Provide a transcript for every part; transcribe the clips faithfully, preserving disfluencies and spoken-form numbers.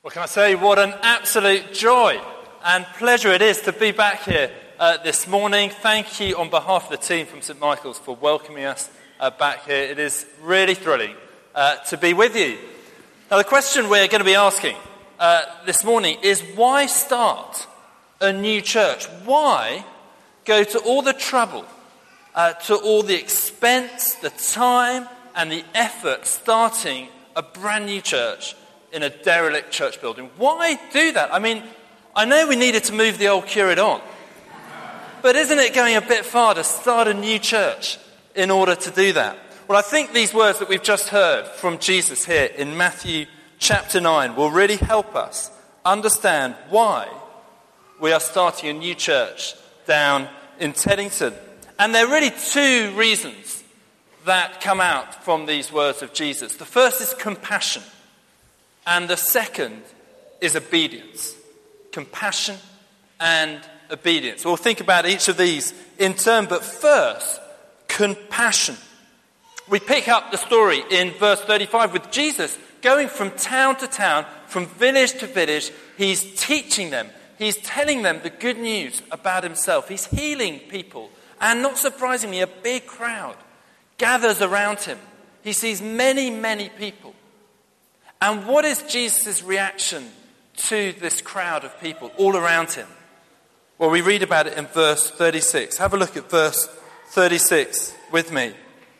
Well, can I say what an absolute joy and pleasure it is to be back here uh, this morning. Thank you on behalf of the team from St Michael's for welcoming us uh, back here. It is really thrilling uh, to be with you. Now, the question we're going to be asking uh, this morning is, why start a new church? Why go to all the trouble, uh, to all the expense, the time and the effort starting a brand new church in a derelict church building? Why do that? I mean, I know we needed to move the old curate on, but isn't it going a bit far to start a new church in order to do that? Well, I think these words that we've just heard from Jesus here in Matthew chapter nine will really help us understand why we are starting a new church down in Teddington. And there are really two reasons that come out from these words of Jesus. The first is compassion. And the second is obedience. Compassion and obedience. We'll think about each of these in turn, but first, compassion. We pick up the story in verse thirty-five with Jesus going from town to town, from village to village. He's teaching them. He's telling them the good news about himself. He's healing people. And not surprisingly, a big crowd gathers around him. He sees many, many people. And what is Jesus' reaction to this crowd of people all around him? Well, we read about it in verse thirty-six. Have a look at verse thirty-six with me.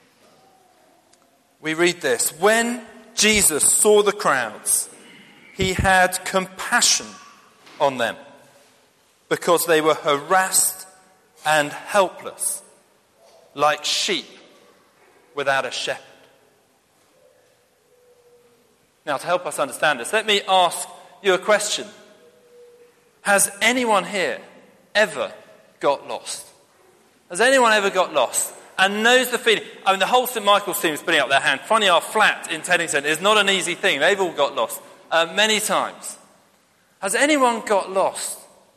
We read this. When Jesus saw the crowds, he had compassion on them because they were harassed and helpless, like sheep without a shepherd. Now, to help us understand this, let me ask you a question. Has anyone here ever got lost? Has anyone ever got lost and knows the feeling? I mean, the whole St Michael's team is putting up their hand. Funny, our flat in Teddington is not an easy thing. They've all got lost uh, many times. Has anyone got lost?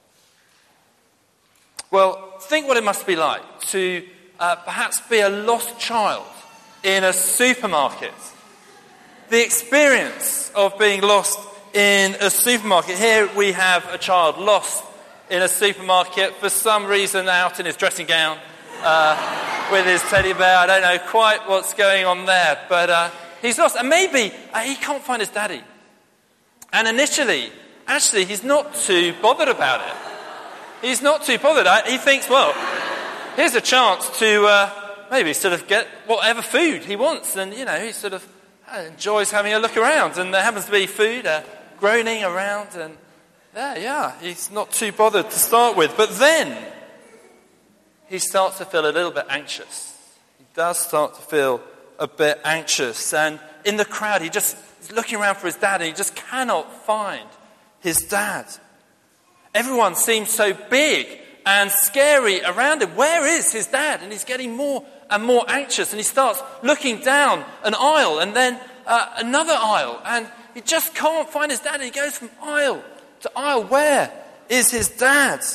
Well, think what it must be like to uh, perhaps be a lost child in a supermarket. The experience of being lost in a supermarket. Here we have a child lost in a supermarket for some reason out in his dressing gown uh, with his teddy bear. I don't know quite what's going on there, but uh, he's lost. And maybe uh, he can't find his daddy. And initially, actually, he's not too bothered about it. He's not too bothered. He thinks, well, here's a chance to uh, maybe sort of get whatever food he wants. And, you know, he sort of enjoys having a look around, and there happens to be food uh, groaning around, and there, yeah, he's not too bothered to start with. But then he starts to feel a little bit anxious. He does start to feel a bit anxious, and in the crowd, he just is looking around for his dad, and he just cannot find his dad. Everyone seems so big and scary around him. Where is his dad? And he's getting more and more anxious, and he starts looking down an aisle and then uh, another aisle, and he just can't find his dad. And he goes from aisle to aisle. Where is his dad?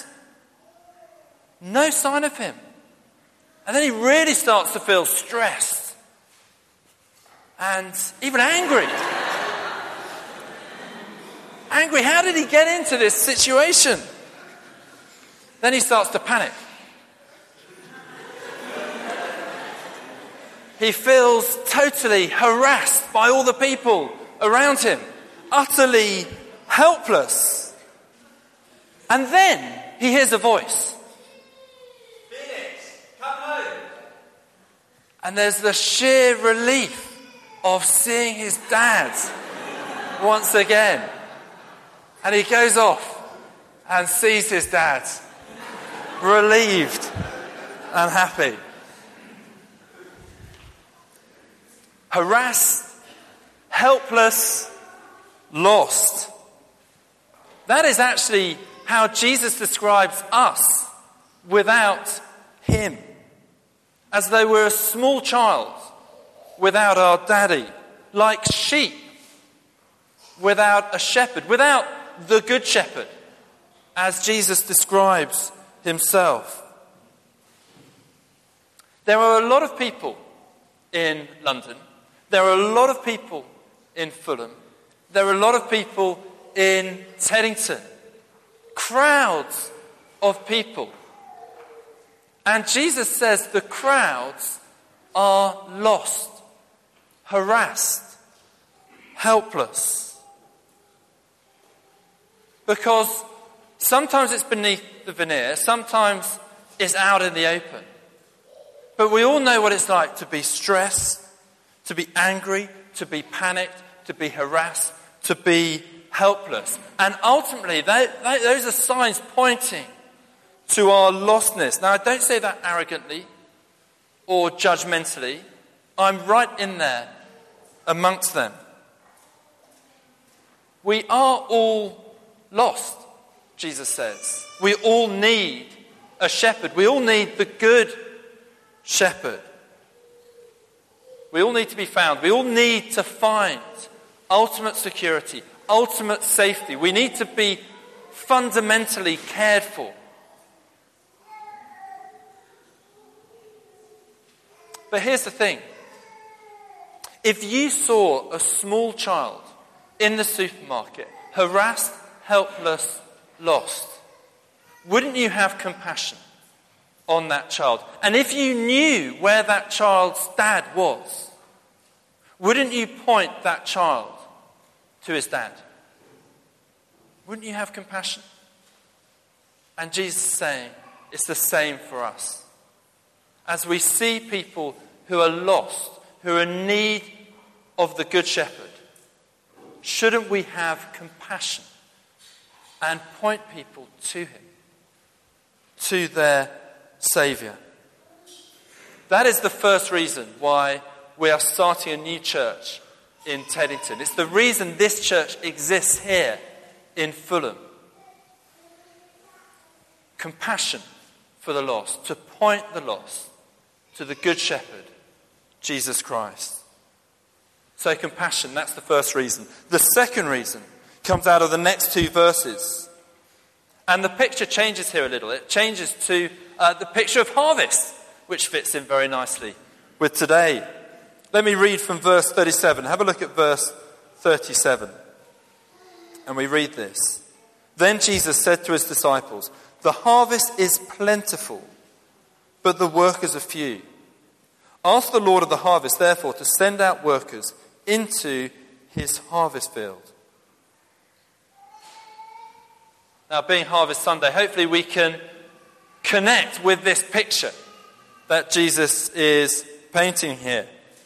No sign of him. And then he really starts to feel stressed and even angry. Angry. How did he get into this situation? Then he starts to panic. He feels totally harassed by all the people around him, utterly helpless. And then he hears a voice. Phoenix, come home. And there's the sheer relief of seeing his dad once again. And he goes off and sees his dad, relieved and happy. Harassed, helpless, lost. That is actually how Jesus describes us without him. As though we're a small child without our daddy. Like sheep without a shepherd. Without the good shepherd. As Jesus describes himself. There are a lot of people in London. There are a lot of people in Fulham. There are a lot of people in Teddington. Crowds of people. And Jesus says the crowds are lost, harassed, helpless. Because sometimes it's beneath the veneer, sometimes it's out in the open. But we all know what it's like to be stressed, to be angry, to be panicked, to be harassed, to be helpless. And ultimately, they, they, those are signs pointing to our lostness. Now, I don't say that arrogantly or judgmentally. I'm right in there amongst them. We are all lost, Jesus says. We all need a shepherd. We all need the good shepherd. We all need to be found. We all need to find ultimate security, ultimate safety. We need to be fundamentally cared for. But here's the thing. If you saw a small child in the supermarket, harassed, helpless, lost, wouldn't you have compassion on that child? And if you knew where that child's dad was, wouldn't you point that child to his dad? Wouldn't you have compassion? And Jesus is saying it's the same for us. As we see people who are lost, who are in need of the Good Shepherd, shouldn't we have compassion and point people to him, to their Saviour? That is the first reason why we are starting a new church in Teddington. It's the reason this church exists here in Fulham. Compassion for the lost, to point the lost to the Good Shepherd, Jesus Christ. So compassion, that's the first reason. The second reason comes out of the next two verses. And the picture changes here a little. It changes to uh, the picture of harvest, which fits in very nicely with today. Let me read from verse thirty-seven. Have a look at verse thirty-seven. And we read this. Then Jesus said to his disciples, "The harvest is plentiful, but the workers are few. Ask the Lord of the harvest, therefore, to send out workers into his harvest field." Now, being Harvest Sunday, hopefully we can connect with this picture that Jesus is painting here.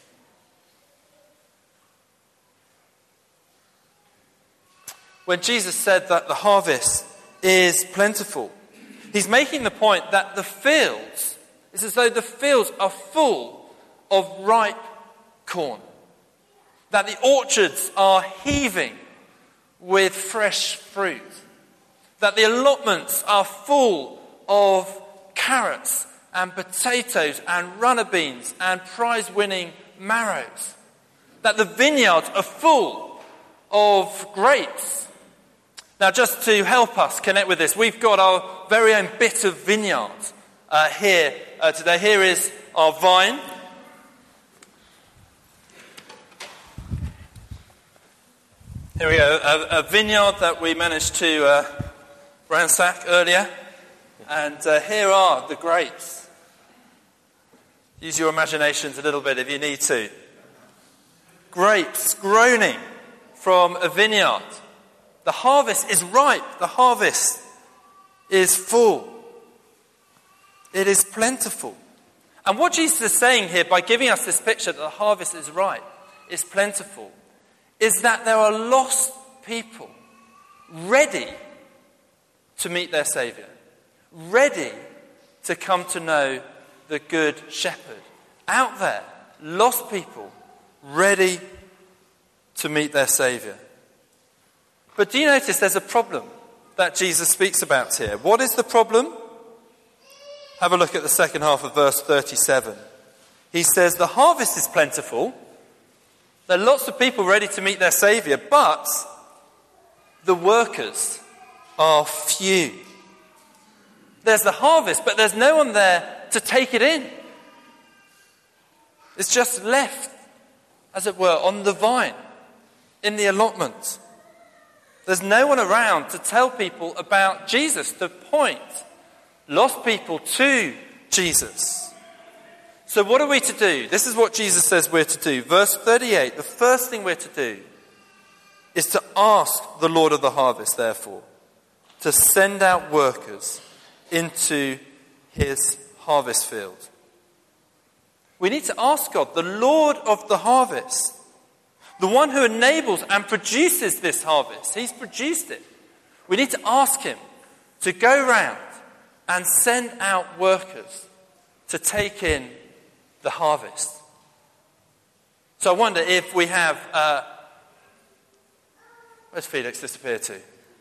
When Jesus said that the harvest is plentiful, he's making the point that the fields, it's as though the fields are full of ripe corn. That the orchards are heaving with fresh fruit. That the allotments are full of carrots and potatoes and runner beans and prize-winning marrows. That the vineyards are full of grapes. Now, just to help us connect with this, we've got our very own bit of vineyard uh, here uh, today. Here is our vine. Here we go, a, a vineyard that we managed to uh, ransack earlier. And uh, here are the grapes. Use your imaginations a little bit if you need to. Grapes groaning from a vineyard. The harvest is ripe. The harvest is full. It is plentiful. And what Jesus is saying here by giving us this picture that the harvest is ripe, is plentiful, is that there are lost people ready to meet their Saviour, ready to come to know the Good Shepherd. Out there, lost people ready to meet their Saviour. But do you notice there's a problem that Jesus speaks about here? What is the problem? Have a look at the second half of verse thirty-seven. He says, the harvest is plentiful. There are lots of people ready to meet their Saviour, but the workers are few. There's the harvest, but there's no one there to take it in. It's just left, as it were, on the vine, in the allotment. There's no one around to tell people about Jesus, to point lost people to Jesus. So what are we to do? This is what Jesus says we're to do. Verse thirty-eight, the first thing we're to do is to ask the Lord of the harvest, therefore, to send out workers into his harvest field. We need to ask God, the Lord of the harvest, the one who enables and produces this harvest. He's produced it. We need to ask him to go round and send out workers to take in the harvest. So I wonder if we have... Uh, where's Felix disappeared to?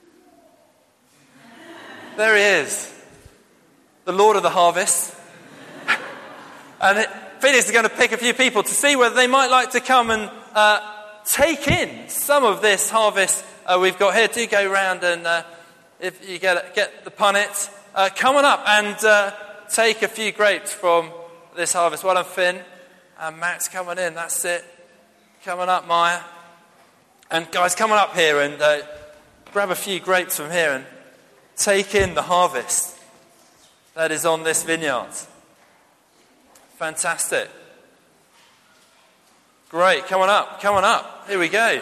There he is. The Lord of the harvest. And it, Felix is going to pick a few people to see whether they might like to come and uh, take in some of this harvest uh, we've got here. Do go round and uh, if you get get the punnet, uh, come on up and uh, take a few grapes from this harvest. Well done, Finn. And Matt's coming in. That's it. Coming up, Maya. And guys, come on up here and uh, grab a few grapes from here and take in the harvest that is on this vineyard. Fantastic. Great. Come on up. Come on up. Here we go.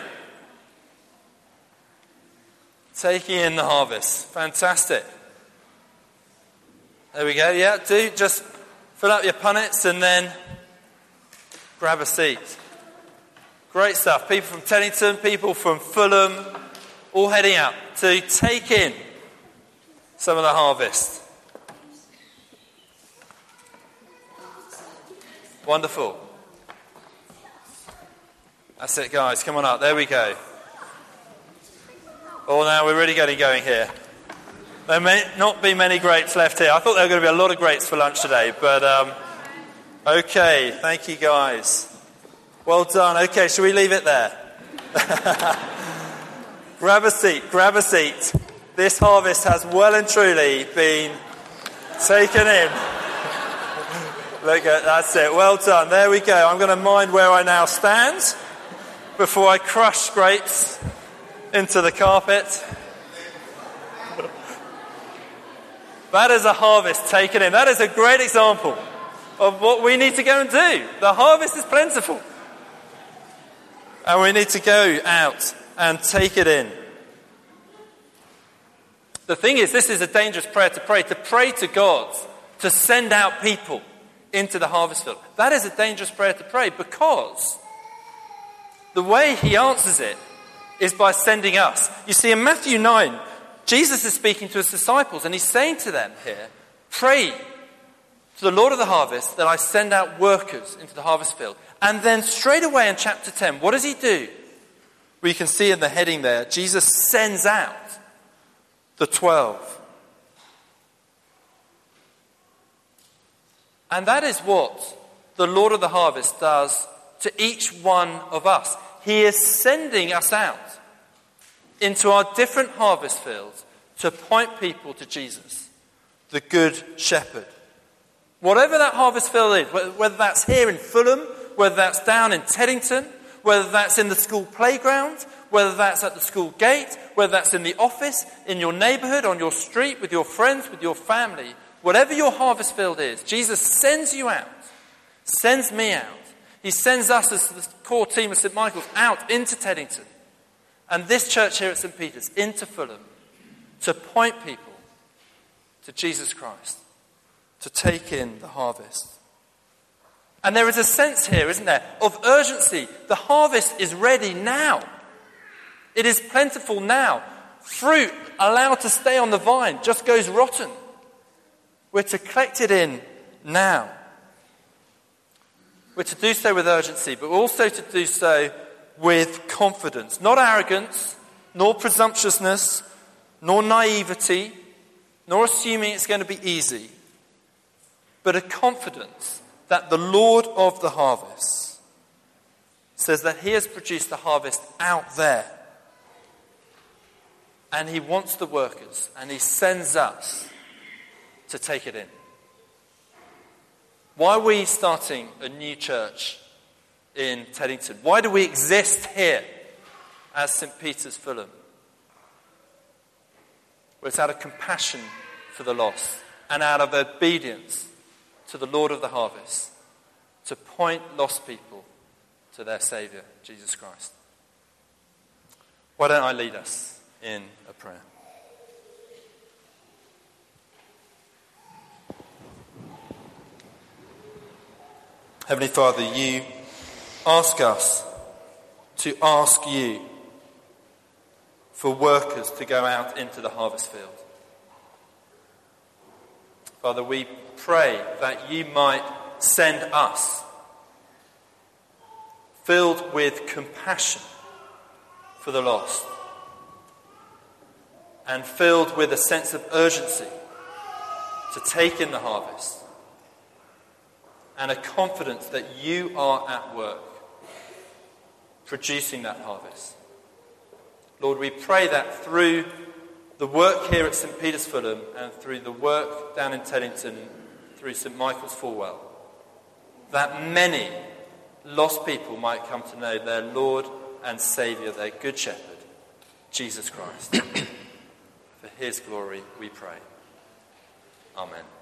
Taking in the harvest. Fantastic. There we go. Yeah, do just fill up your punnets and then grab a seat. Great stuff. People from Teddington, people from Fulham, all heading out to take in some of the harvest. Wonderful. That's it, guys. Come on up. There we go. Oh, now we're really getting going here. There may not be many grapes left here. I thought there were going to be a lot of grapes for lunch today, but um, okay. Thank you, guys. Well done. Okay, shall we leave it there? Grab a seat. Grab a seat. This harvest has well and truly been taken in. Look at, that's it. Well done. There we go. I'm going to mind where I now stand before I crush grapes into the carpet. That is a harvest taken in. That is a great example of what we need to go and do. The harvest is plentiful. And we need to go out and take it in. The thing is, this is a dangerous prayer to pray. To pray to God to send out people into the harvest field. That is a dangerous prayer to pray because the way he answers it is by sending us. You see, in Matthew nine, Jesus is speaking to his disciples and he's saying to them here, pray to the Lord of the harvest that I send out workers into the harvest field. And then straight away in chapter ten, what does he do? We can see in the heading there, Jesus sends out the twelve. And that is what the Lord of the harvest does to each one of us. He is sending us out into our different harvest fields to point people to Jesus, the Good Shepherd. Whatever that harvest field is, whether that's here in Fulham, whether that's down in Teddington, whether that's in the school playground, whether that's at the school gate, whether that's in the office, in your neighbourhood, on your street, with your friends, with your family, whatever your harvest field is, Jesus sends you out, sends me out. He sends us as the core team of Saint Michael's out into Teddington and this church here at Saint Peter's into Fulham to point people to Jesus Christ, to take in the harvest. And there is a sense here, isn't there, of urgency. The harvest is ready now. It is plentiful now. Fruit allowed to stay on the vine just goes rotten. We're to collect it in now. We're to do so with urgency, but also to do so with confidence. Not arrogance, nor presumptuousness, nor naivety, nor assuming it's going to be easy, but a confidence that the Lord of the harvest says that he has produced the harvest out there. And he wants the workers, and he sends us to take it in. Why are we starting a new church in Teddington? Why do we exist here as Saint Peter's Fulham? where it's out of compassion for the lost and out of obedience to the Lord of the harvest to point lost people to their Saviour, Jesus Christ. Why don't I lead us in a prayer? Heavenly Father, you ask us to ask you for workers to go out into the harvest field. Father, we pray that you might send us filled with compassion for the lost and filled with a sense of urgency to take in the harvest and a confidence that you are at work producing that harvest. Lord, we pray that through the work here at St Peter's Fulham and through the work down in Teddington, through St Michael's Fulwell, that many lost people might come to know their Lord and Saviour, their Good Shepherd, Jesus Christ. For his glory we pray. Amen.